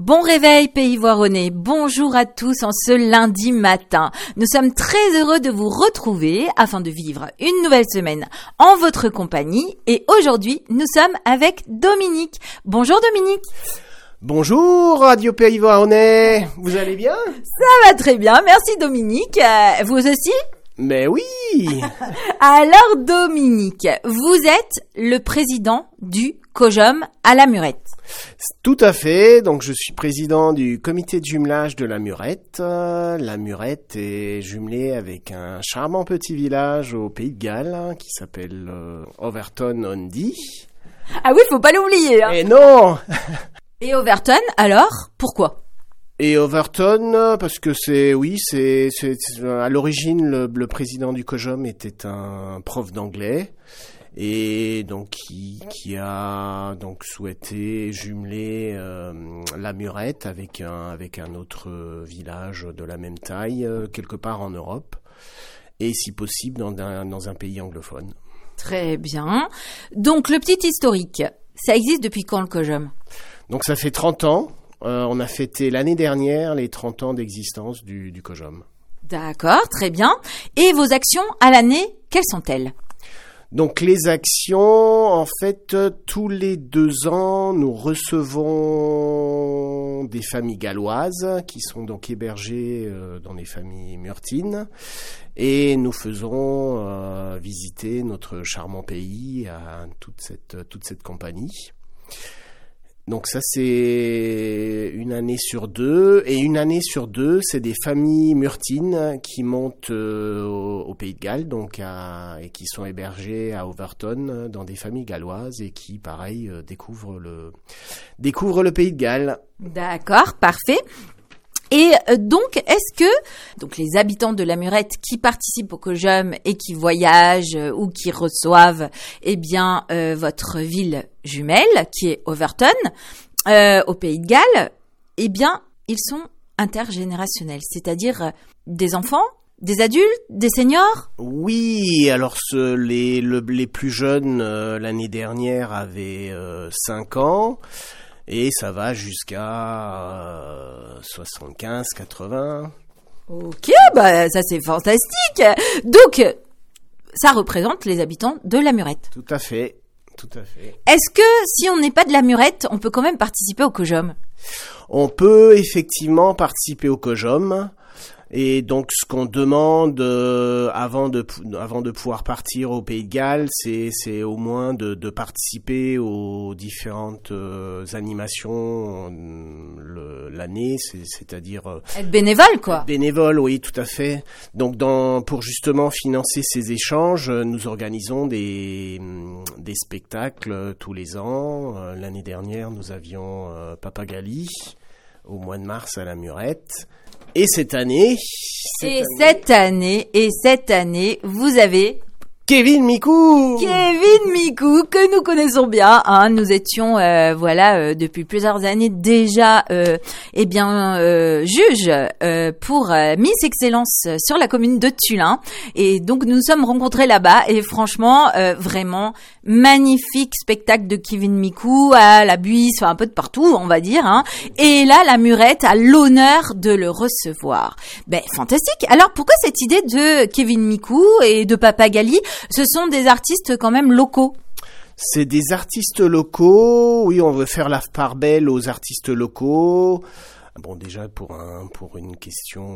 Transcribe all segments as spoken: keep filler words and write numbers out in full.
Bon réveil Pays Voironnais, bonjour à tous en ce lundi matin. Nous sommes très heureux de vous retrouver afin de vivre une nouvelle semaine en votre compagnie et aujourd'hui nous sommes avec Dominique. Bonjour Dominique. Bonjour Radio Pays Voironnais, vous allez bien ? Ça va très bien, merci Dominique. Euh, vous aussi ? Mais oui. Alors Dominique, vous êtes le président du COJOM à la Murette. Tout à fait, donc je suis président du comité de jumelage de la Murette. Euh, la Murette est jumelée avec un charmant petit village au Pays de Galles hein, qui s'appelle euh, Overton-on-Dee. Ah oui, faut pas l'oublier. Hein. Et non. Et Overton, alors, pourquoi ? Et Overton, parce que c'est, oui, c'est, c'est, c'est à l'origine, le, le président du COJOM était un prof d'anglais. Et donc qui, qui a donc souhaité jumeler euh, la Murette avec un avec un autre village de la même taille euh, quelque part en Europe et si possible dans un dans un pays anglophone. Très bien. Donc le petit historique, ça existe depuis quand le COJOM ? Donc ça fait trente ans. Euh, on a fêté l'année dernière les trente ans d'existence du du COJOM. D'accord, très bien. Et vos actions à l'année, quelles sont-elles ? Donc les actions, en fait, tous les deux ans, nous recevons des familles galloises qui sont donc hébergées dans des familles murtines et nous faisons euh, visiter notre charmant pays à toute cette, toute cette compagnie. Donc ça c'est une année sur deux et une année sur deux c'est des familles murtines qui montent euh, au, au Pays de Galles donc à, et qui sont hébergées à Overton dans des familles galloises et qui pareil euh, découvrent le découvrent le Pays de Galles. D'accord, parfait. Et donc, est-ce que donc les habitants de la Murette qui participent au COJOM et qui voyagent euh, ou qui reçoivent eh bien euh, votre ville jumelle qui est Overton euh, au Pays de Galles, eh bien ils sont intergénérationnels, c'est-à-dire euh, des enfants, des adultes, des seniors ? Oui, alors ce, les le, les plus jeunes euh, l'année dernière avaient euh, cinq ans. Et ça va jusqu'à euh, soixante-quinze quatre-vingts. Ok, bah ça c'est fantastique. Donc, ça représente les habitants de la Murette. Tout à fait, tout à fait. Est-ce que si on n'est pas de la Murette, on peut quand même participer au COJOM ? On peut effectivement participer au COJOM. Et donc, ce qu'on demande euh, avant de avant de pouvoir partir au Pays de Galles, c'est c'est au moins de, de participer aux différentes euh, animations le, l'année, c'est, c'est-à-dire euh, être bénévole, quoi. Bénévole, oui, tout à fait. Donc, dans pour justement financer ces échanges, nous organisons des des spectacles tous les ans. Euh, l'année dernière, nous avions euh, Papagali au mois de mars à la Murette. Et cette année, cette et année, cette année, et cette année, vous avez Kevin Micou. Kevin Micou, que nous connaissons bien. Hein, nous étions, euh, voilà, euh, depuis plusieurs années déjà, euh, eh bien, euh, juges euh, pour euh, Miss Excellence sur la commune de Tullin. Et donc, nous nous sommes rencontrés là-bas. Et franchement, euh, vraiment magnifique spectacle de Kevin Micou à la Buisse, enfin un peu de partout, on va dire. Hein. Et là, la Murette a l'honneur de le recevoir. Ben, fantastique. Alors, pourquoi cette idée de Kevin Micou et de Papagali ? Ce sont des artistes quand même locaux. C'est des artistes locaux. Oui, on veut faire la part belle aux artistes locaux. Bon, déjà pour un pour une question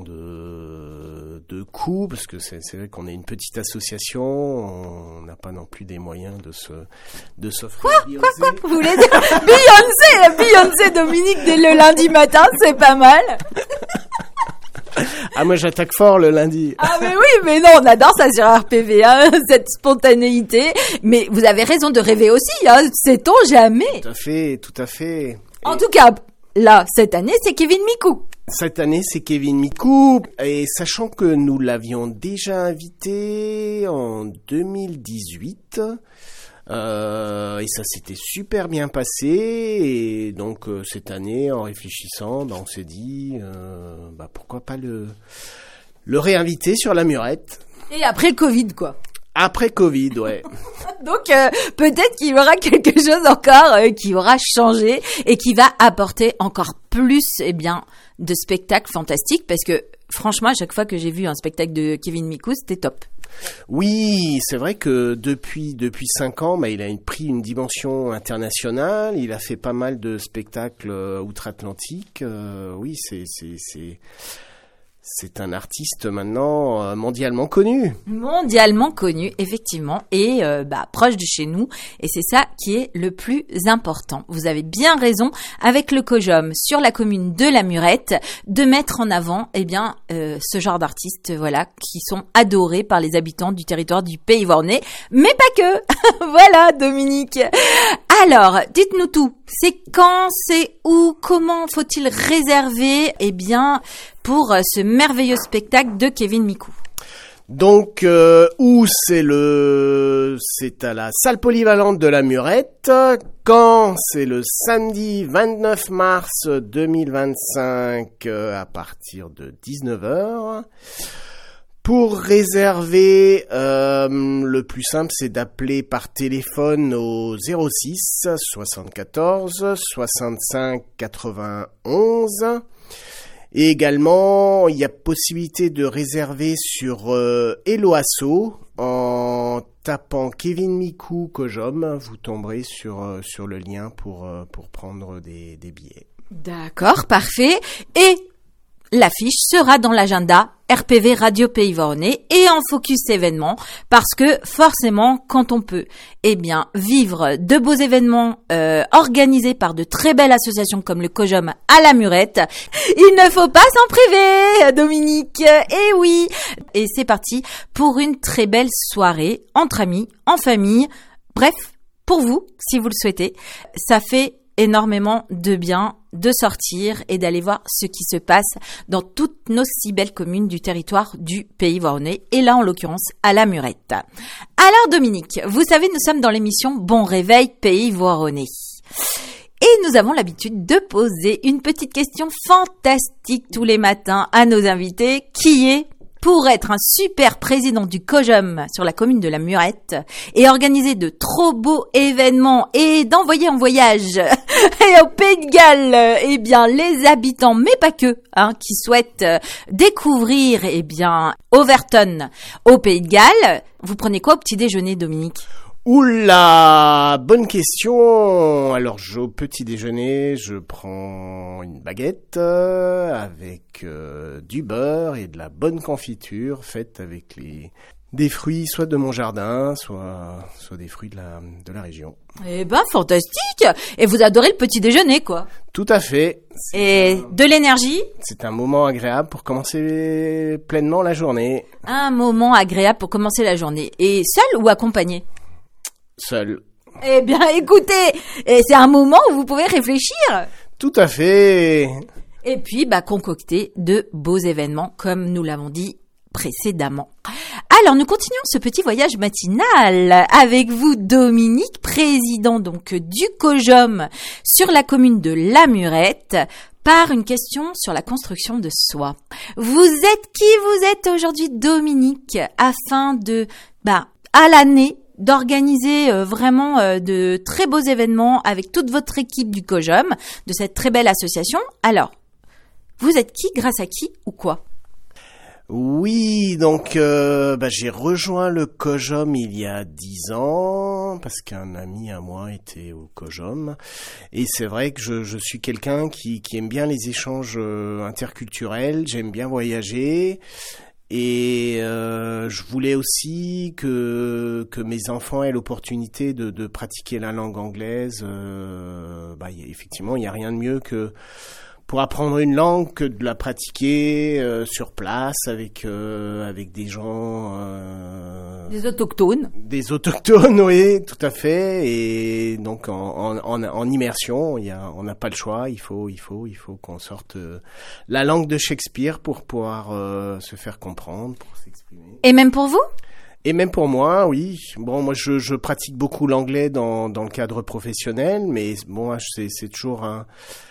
de de coût, parce que c'est c'est vrai qu'on est une petite association, on n'a pas non plus des moyens de se de s'offrir. Quoi quoi quoi Vous voulez dire Beyoncé, Beyoncé Dominique dès le lundi matin, c'est pas mal. Ah, moi j'attaque fort le lundi. Ah mais oui, mais non, on adore ça sur R P V, hein, cette spontanéité. Mais vous avez raison de rêver aussi, hein, sait-on jamais. Tout à fait, tout à fait. En Et... tout cas, là, cette année, c'est Kevin Micou. Cette année, c'est Kevin Micou. Et sachant que nous l'avions déjà invité en deux mille dix-huit... Euh, et ça s'était super bien passé et donc euh, cette année en réfléchissant bah, on s'est dit euh, bah, pourquoi pas le le réinviter sur la Murette. Et après le Covid quoi. Après Covid, ouais. Donc euh, peut-être qu'il y aura quelque chose encore euh, qui aura changé et qui va apporter encore plus, eh bien, de spectacles fantastiques, parce que franchement, à chaque fois que j'ai vu un spectacle de Kevin Micou, c'était top. Oui, c'est vrai que depuis depuis cinq ans, bah, il a une, pris une dimension internationale. Il a fait pas mal de spectacles euh, outre-Atlantique. Euh, oui, c'est c'est c'est c'est un artiste maintenant euh, mondialement connu. Mondialement connu, effectivement, et euh, bah, proche de chez nous. Et c'est ça qui est le plus important. Vous avez bien raison, avec le COJOM sur la commune de la Murette, de mettre en avant, eh bien, euh, ce genre d'artistes, voilà, qui sont adorés par les habitants du territoire du Pays Voironnais, mais pas que. Voilà, Dominique. Alors, dites-nous tout. C'est quand, c'est où, comment faut-il réserver, eh bien, pour ce merveilleux spectacle de Kevin Micou? Donc, euh, où c'est le, c'est à la salle polyvalente de la Murette. Quand c'est le samedi vingt-neuf mars deux mille vingt-cinq euh, à partir de dix-neuf heures. Pour réserver, euh, le plus simple, c'est d'appeler par téléphone au zéro six soixante-quatorze soixante-cinq quatre-vingt-onze. Et également, il y a possibilité de réserver sur euh, Hello Asso en tapant Kevin Micou COJOM. Vous tomberez sur euh, sur le lien pour euh, pour prendre des des billets. D'accord, parfait. Et l'affiche sera dans l'agenda R P V Radio Pays Voironnais et en focus événements, parce que forcément, quand on peut, eh bien, vivre de beaux événements euh, organisés par de très belles associations comme le COJOM à la Murette, il ne faut pas s'en priver, Dominique. Et oui, et c'est parti pour une très belle soirée entre amis, en famille, bref, pour vous, si vous le souhaitez. Ça fait énormément de bien de sortir et d'aller voir ce qui se passe dans toutes nos si belles communes du territoire du Pays Voironnais, et là en l'occurrence à la Murette. Alors Dominique, vous savez, nous sommes dans l'émission Bon Réveil Pays Voironnais. Et nous avons l'habitude de poser une petite question fantastique tous les matins à nos invités, qui est: pour être un super président du COJOM sur la commune de la Murette et organiser de trop beaux événements et d'envoyer en voyage et au Pays de Galles, eh bien, les habitants, mais pas que, hein, qui souhaitent découvrir, eh bien, Overton au Pays de Galles, vous prenez quoi au petit déjeuner, Dominique? Oula, bonne question. Alors, je, au petit déjeuner, je prends une baguette euh, avec euh, du beurre et de la bonne confiture faite avec les des fruits, soit de mon jardin, soit soit des fruits de la de la région. Eh ben, fantastique. Et vous adorez le petit déjeuner, quoi. Tout à fait. C'est Et un, de l'énergie. C'est un moment agréable pour commencer pleinement la journée. Un moment agréable pour commencer la journée. Et seul ou accompagné? Seul. Eh bien, écoutez, et c'est un moment où vous pouvez réfléchir. Tout à fait. Et puis, bah, concocter de beaux événements, comme nous l'avons dit précédemment. Alors, nous continuons ce petit voyage matinal avec vous, Dominique, président donc du COJOM sur la commune de la Murette, par une question sur la construction de soi. Vous êtes qui vous êtes aujourd'hui, Dominique, afin de, bah, à l'année, d'organiser euh, vraiment euh, de très beaux événements avec toute votre équipe du COJOM, de cette très belle association. Alors, vous êtes qui, grâce à qui ou quoi? Oui, donc euh, bah, j'ai rejoint le COJOM il y a dix ans parce qu'un ami à moi était au COJOM, et c'est vrai que je, je suis quelqu'un qui, qui aime bien les échanges euh, interculturels, j'aime bien voyager. Et euh, je voulais aussi que que mes enfants aient l'opportunité de, de pratiquer la langue anglaise. Euh, bah, y a, effectivement, il n'y a rien de mieux que pour apprendre une langue que de la pratiquer euh, sur place avec euh, avec des gens, euh, des autochtones. Des autochtones, oui, tout à fait. Et donc en en, en immersion, il y a, on n'a pas le choix. Il faut il faut il faut qu'on sorte euh, la langue de Shakespeare pour pouvoir euh, se faire comprendre, pour s'exprimer. Et même pour vous? Et même pour moi, oui. Bon, moi, je, je pratique beaucoup l'anglais dans dans le cadre professionnel, mais bon, c'est c'est toujours un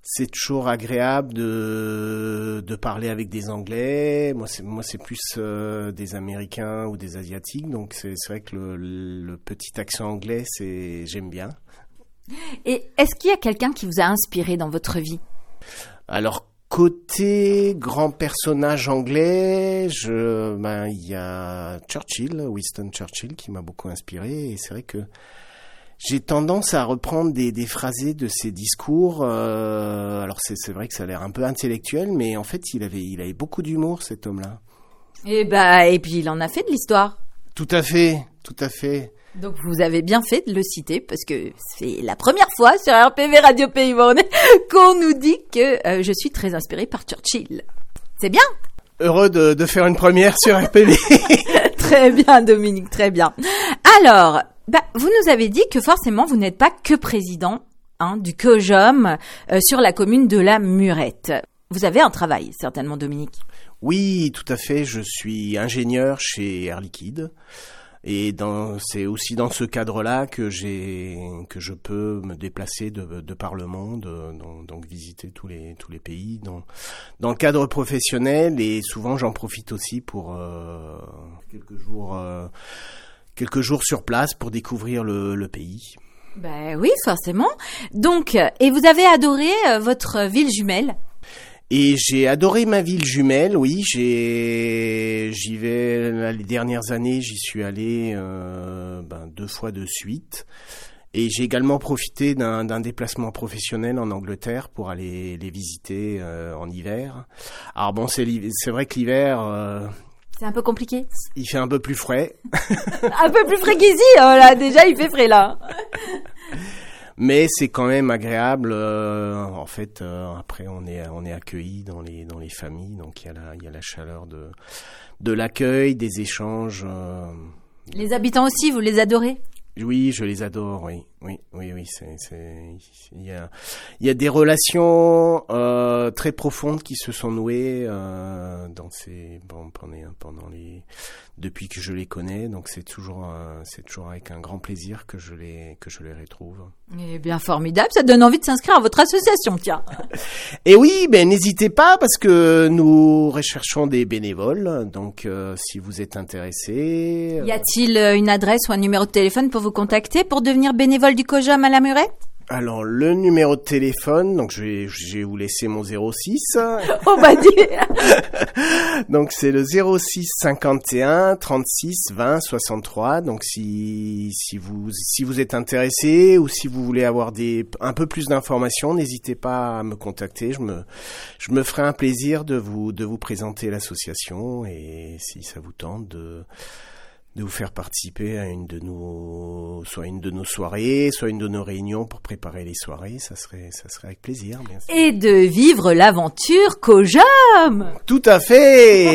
c'est toujours agréable de de parler avec des Anglais. Moi, c'est moi, c'est plus euh, des Américains ou des Asiatiques. Donc, c'est c'est vrai que le, le petit accent anglais, c'est j'aime bien. Et est-ce qu'il y a quelqu'un qui vous a inspiré dans votre vie? Alors, côté grand personnage anglais, je, ben, il y a Churchill, Winston Churchill, qui m'a beaucoup inspiré. Et c'est vrai que j'ai tendance à reprendre des, des phrasés de ses discours. Euh, alors, c'est, c'est vrai que ça a l'air un peu intellectuel, mais en fait, il avait, il avait beaucoup d'humour, cet homme-là. Et bah, et puis il en a fait de l'histoire. Tout à fait, tout à fait. Donc vous avez bien fait de le citer parce que c'est la première fois sur R P V Radio Pays Bornais qu'on nous dit que euh, je suis très inspirée par Churchill. C'est bien. Heureux de, de faire une première sur R P V. Très bien Dominique, très bien. Alors, bah, vous nous avez dit que forcément vous n'êtes pas que président hein, du COJOM euh, sur la commune de la Murette. Vous avez un travail certainement Dominique. Oui, tout à fait. Je suis ingénieur chez Air Liquide. Et dans, c'est aussi dans ce cadre-là que j'ai, que je peux me déplacer de, de par le monde, donc, donc visiter tous les, tous les pays dans, dans le cadre professionnel. Et souvent, j'en profite aussi pour euh, quelques jours, euh, quelques jours sur place pour découvrir le, le pays. Ben oui, forcément. Donc, et vous avez adoré euh, votre ville jumelle? Et j'ai adoré ma ville jumelle, oui, j'ai, j'y vais, les dernières années, j'y suis allé euh, ben, deux fois de suite. Et j'ai également profité d'un, d'un déplacement professionnel en Angleterre pour aller les visiter euh, en hiver. Alors bon, c'est, c'est vrai que l'hiver... Euh, c'est un peu compliqué. Il fait un peu plus frais. Un peu plus frais qu'ici, oh là, déjà il fait frais là. Mais c'est quand même agréable. Euh, en fait, euh, après on est on est accueilli dans les dans les familles, donc il y a la il y a la chaleur de de l'accueil, des échanges. Euh... Les habitants aussi, vous les adorez? Oui, je les adore. Oui, oui, oui, oui. C'est c'est il y a il y a des relations euh, très profondes qui se sont nouées euh, dans ces bon, pendant pendant les depuis que je les connais. Donc c'est toujours euh, c'est toujours avec un grand plaisir que je les que je les retrouve. Eh bien formidable, ça donne envie de s'inscrire à votre association, tiens. Et oui, ben n'hésitez pas parce que nous recherchons des bénévoles. Donc euh, si vous êtes intéressé, y a-t-il une adresse ou un numéro de téléphone pour vous contacter pour devenir bénévole du COJOM à la Murette? Alors, le numéro de téléphone, donc je vais, je vais vous laisser mon zéro six. On va dire. Donc, c'est le zéro six cinquante et un trente-six vingt soixante-trois. Donc, si, si vous, si vous êtes intéressé ou si vous voulez avoir des, un peu plus d'informations, n'hésitez pas à me contacter. Je me, je me ferai un plaisir de vous, de vous présenter l'association et si ça vous tente de, de vous faire participer à une de nos, soit une de nos soirées, soit une de nos réunions pour préparer les soirées, ça serait, ça serait avec plaisir, bien sûr. Et de vivre l'aventure COJOM. Tout à fait.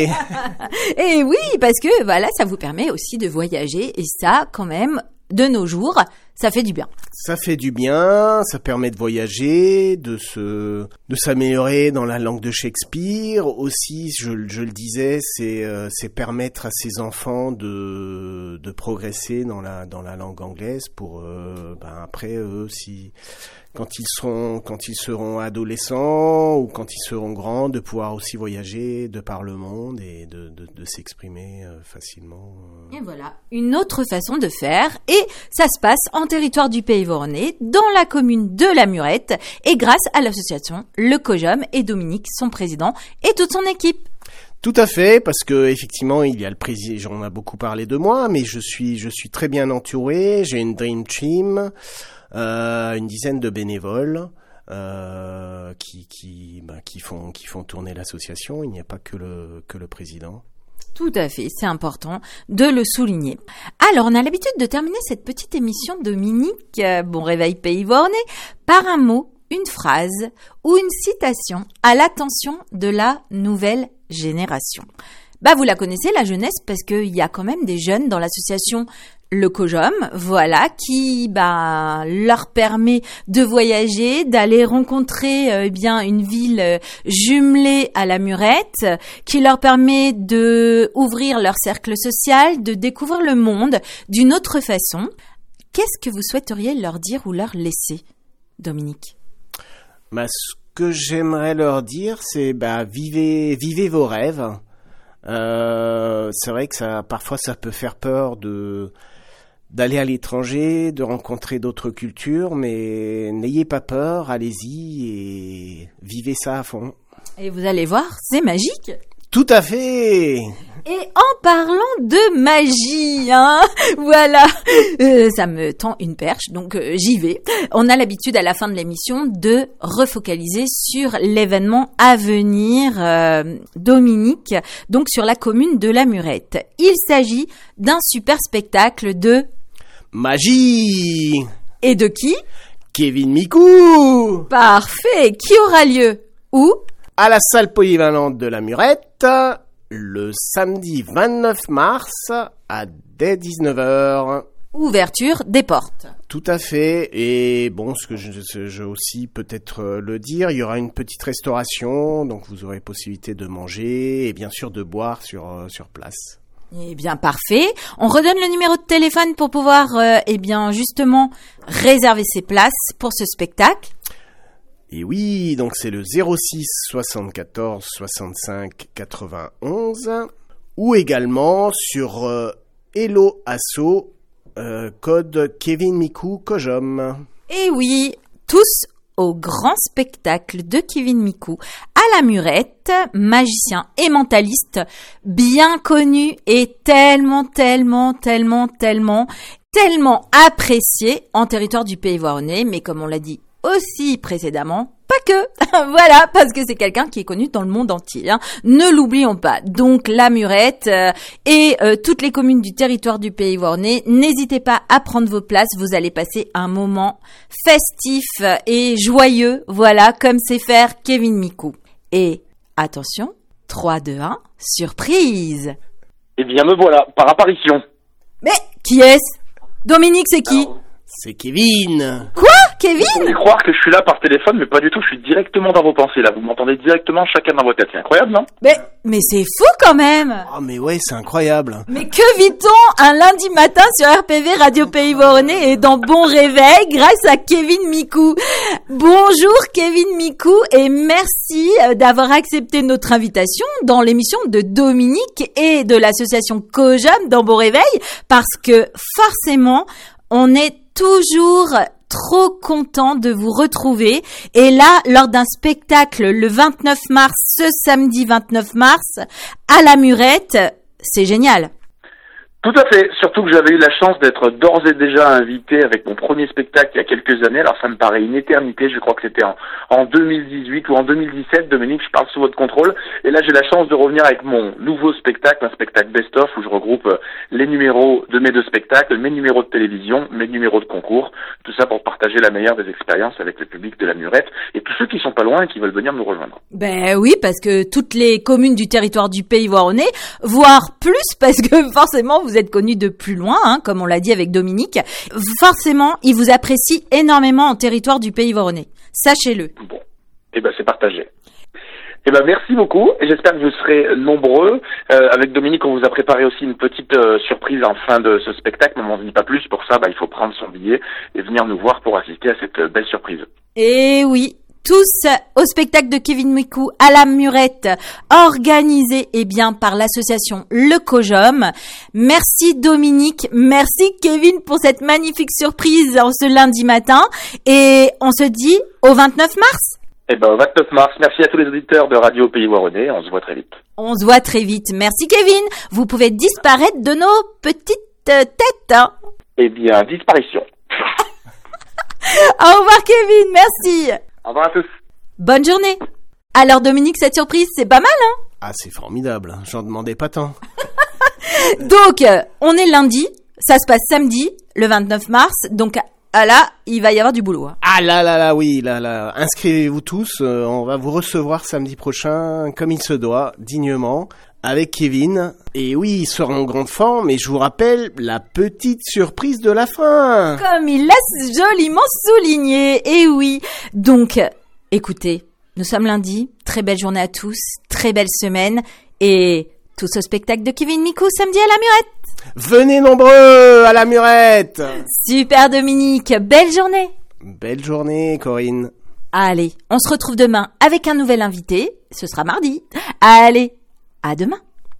Et oui, parce que voilà, ça vous permet aussi de voyager et ça, quand même, de nos jours, ça fait du bien. Ça fait du bien, ça permet de voyager, de se, de s'améliorer dans la langue de Shakespeare. Aussi, je, je le disais, c'est, euh, c'est permettre à ses enfants de, de progresser dans la, dans la langue anglaise pour, euh, ben après eux, si, quand ils seront, quand ils seront adolescents ou quand ils seront grands, de pouvoir aussi voyager de par le monde et de, de, de s'exprimer euh, facilement. Et voilà, une autre façon de faire. Et ça se passe en territoire du Pays Bornais, dans la commune de la Murette, et grâce à l'association Le COJOM et Dominique, son président, et toute son équipe. Tout à fait, parce que effectivement, il y a le président. J'en ai beaucoup parlé de moi, mais je suis, je suis très bien entouré. J'ai une dream team, euh, une dizaine de bénévoles euh, qui, qui, bah, qui font, qui font tourner l'association. Il n'y a pas que le, que le président. Tout à fait, c'est important de le souligner. Alors, on a l'habitude de terminer cette petite émission, Dominique, euh, Bon Réveil Pays Bornais, par un mot, une phrase ou une citation à l'attention de la nouvelle génération. Bah, vous la connaissez, la jeunesse, parce qu'il y a quand même des jeunes dans l'association Le COJOM, voilà, qui bah leur permet de voyager, d'aller rencontrer euh, eh bien une ville euh, jumelée à la Murette, qui leur permet de ouvrir leur cercle social, de découvrir le monde d'une autre façon. Qu'est-ce que vous souhaiteriez leur dire ou leur laisser, Dominique? Bah, ce que j'aimerais leur dire, c'est bah vivez, vivez vos rêves. Euh, c'est vrai que ça, parfois, ça peut faire peur de d'aller à l'étranger, de rencontrer d'autres cultures, mais n'ayez pas peur, allez-y et vivez ça à fond. Et vous allez voir, c'est magique. Tout à fait. Et en parlant de magie, hein, voilà, euh, ça me tend une perche, donc euh, j'y vais. On a l'habitude à la fin de l'émission de refocaliser sur l'événement à venir, euh, Dominique, donc sur la commune de La Murette. Il s'agit d'un super spectacle de magie. Et de qui? Kevin Micou. Parfait. Qui aura lieu où? À la salle polyvalente de La Murette, le samedi vingt-neuf mars à dès dix-neuf heures. Ouverture des portes. Tout à fait. Et bon, ce que je, je aussi peut-être le dire, il y aura une petite restauration, donc vous aurez possibilité de manger et bien sûr de boire sur, sur place. Eh bien, parfait. On redonne le numéro de téléphone pour pouvoir, euh, eh bien, justement, réserver ses places pour ce spectacle. Et oui, donc c'est le zéro six soixante-quatorze soixante-cinq quatre-vingt-onze ou également sur euh, Hello Asso, euh, code Kevin Micou Kojom. Et oui, tous au grand spectacle de Kevin Micou à La Murette, magicien et mentaliste bien connu et tellement, tellement, tellement, tellement, tellement apprécié en territoire du Pays Voironnais, mais comme on l'a dit aussi précédemment, pas que, voilà, parce que c'est quelqu'un qui est connu dans le monde entier, hein. Ne l'oublions pas. Donc La Murette euh, et euh, toutes les communes du territoire du Pays Voironnais, n'hésitez pas à prendre vos places, vous allez passer un moment festif et joyeux, voilà, comme sait faire Kevin Micou. Et attention, trois, deux, un, surprise. Eh bien me voilà, par apparition. Mais qui est-ce? Dominique, c'est qui? Alors, c'est Kevin. Quoi? Kevin? Vous pouvez croire que je suis là par téléphone, mais pas du tout, je suis directement dans vos pensées là, vous m'entendez directement chacun dans votre tête, c'est incroyable, non? Mais, mais c'est fou quand même. Oh mais ouais, c'est incroyable. Mais que vit-on un lundi matin sur R P V Radio Pays Voironnais et dans Bon Réveil grâce à Kevin Micou. Bonjour Kevin Micou et merci d'avoir accepté notre invitation dans l'émission de Dominique et de l'association Kojom dans Bon Réveil, parce que forcément on est toujours trop content de vous retrouver. Et là, lors d'un spectacle le vingt-neuf mars, ce samedi vingt-neuf mars, à La Murette, c'est génial. Tout à fait, surtout que j'avais eu la chance d'être d'ores et déjà invité avec mon premier spectacle il y a quelques années, alors ça me paraît une éternité, je crois que c'était en, en deux mille dix-huit ou en deux mille dix-sept, Dominique, je parle sous votre contrôle, et là j'ai la chance de revenir avec mon nouveau spectacle, un spectacle best-of où je regroupe les numéros de mes deux spectacles, mes numéros de télévision, mes numéros de concours, tout ça pour partager la meilleure des expériences avec le public de La Murette et tous ceux qui sont pas loin et qui veulent venir nous rejoindre. Ben oui, parce que toutes les communes du territoire du Pays Voironnais, voire plus, parce que forcément vous êtes connus de plus loin, hein, comme on l'a dit avec Dominique, forcément ils vous apprécient énormément en territoire du Pays Voironnais. Sachez-le. Bon, et ben c'est partagé. Eh ben merci beaucoup et j'espère que vous serez nombreux. Euh, avec Dominique, on vous a préparé aussi une petite euh, surprise en fin de ce spectacle, mais on n'en dit pas plus. Pour ça, bah, il faut prendre son billet et venir nous voir pour assister à cette euh, belle surprise. Et oui, tous au spectacle de Kevin Micou à La Murette, organisé eh bien par l'association Le Kojom. Merci Dominique, merci Kevin pour cette magnifique surprise en ce lundi matin et on se dit au vingt-neuf mars. Eh ben, au vingt-neuf mars, merci à tous les auditeurs de Radio Pays Voironnais, on se voit très vite. On se voit très vite. Merci Kevin. Vous pouvez disparaître de nos petites euh, têtes. Hein. Eh bien, disparition. Au revoir Kevin, merci. Au revoir à tous. Bonne journée. Alors Dominique, cette surprise, c'est pas mal, hein? Ah, c'est formidable, j'en demandais pas tant. Donc, euh, on est lundi, ça se passe samedi, le vingt-neuf mars, donc ah là, il va y avoir du boulot. Hein. Ah là là là, oui, là là, inscrivez-vous tous, euh, on va vous recevoir samedi prochain, comme il se doit, dignement, avec Kevin. Et oui, il sera en grande forme, mais je vous rappelle la petite surprise de la fin. Comme il l'a joliment souligné, et oui. Donc, écoutez, nous sommes lundi, très belle journée à tous, très belle semaine, et tous au spectacle de Kevin Micou samedi à La Murette. Venez nombreux à La Murette. Super Dominique, belle journée. Belle journée Corinne. Allez, on se retrouve demain avec un nouvel invité. Ce sera mardi. Allez, à demain.